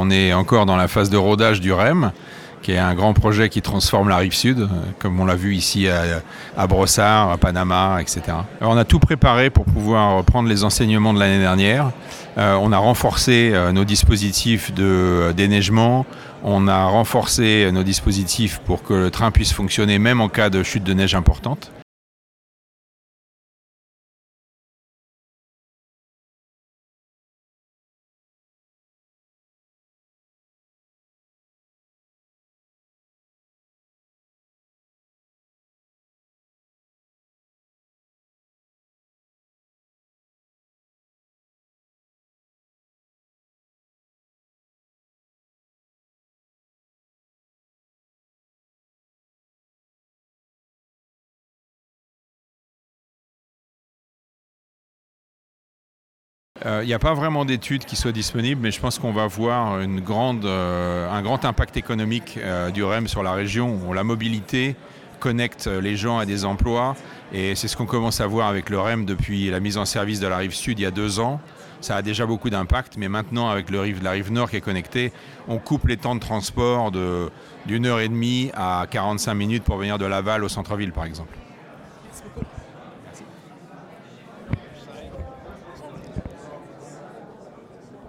on est encore dans la phase de rodage du REM, qui est un grand projet qui transforme la rive sud, comme on l'a vu ici à Brossard, à Panama, etc. Alors on a tout préparé pour pouvoir reprendre les enseignements de l'année dernière. On a renforcé nos dispositifs de déneigement, on a renforcé nos dispositifs pour que le train puisse fonctionner même en cas de chute de neige importante. Il n'y a pas vraiment d'études qui soient disponibles, mais je pense qu'on va voir un grand impact économique du REM sur la région, où la mobilité connecte les gens à des emplois. Et c'est ce qu'on commence à voir avec le REM depuis la mise en service de la rive sud il y a 2 ans. Ça a déjà beaucoup d'impact, mais maintenant avec la rive nord qui est connectée, on coupe les temps de transport d'1 heure et demie à 45 minutes pour venir de Laval au centre-ville par exemple. Merci beaucoup.